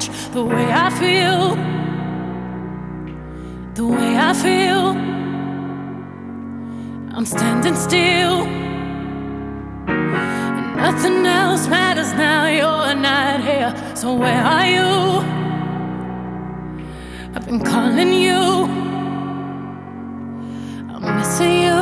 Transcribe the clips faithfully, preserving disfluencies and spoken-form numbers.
match the way I feel, the way I feel. I'm standing still, and nothing else matters now. You're not here, so where are you? I've been calling you, I'm missing you.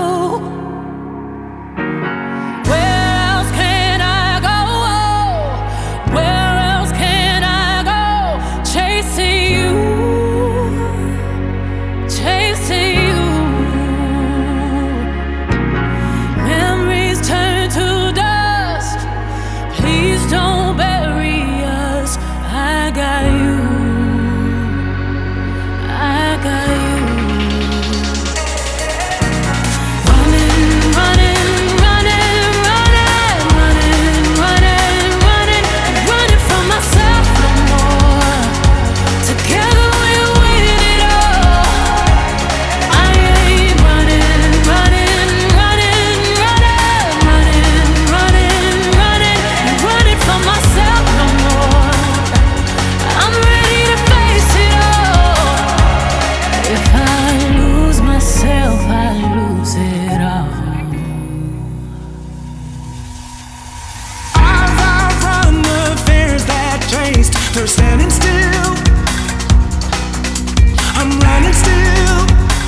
They're standing still. I'm running still.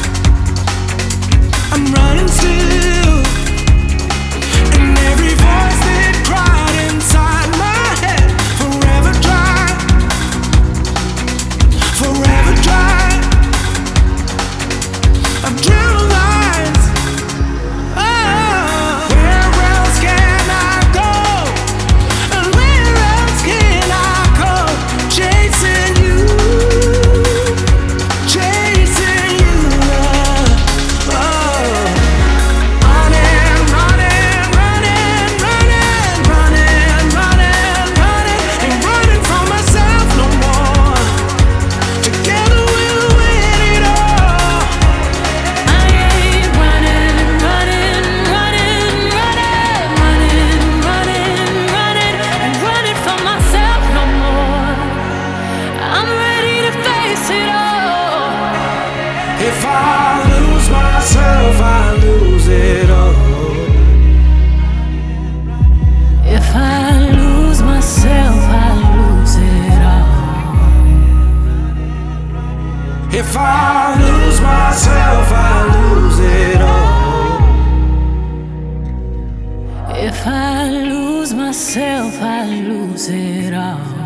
I'm running still. And every voice that cried inside my head, forever dry, forever dry. I've drew lines. Oh, where else can I go? And where else can I go? Chasing you, chasing you, oh. Running, running, running, running, running, running, running. Ain't running from myself no more. Together we'll win it all. I ain't running, running, running, running, running, running, running, ain't running from myself no more. I'm ready to face it all. If I lose myself, I lose it all. If I lose myself, I lose it all. If I lose myself, I lose it all. If I lose myself, I lose it all.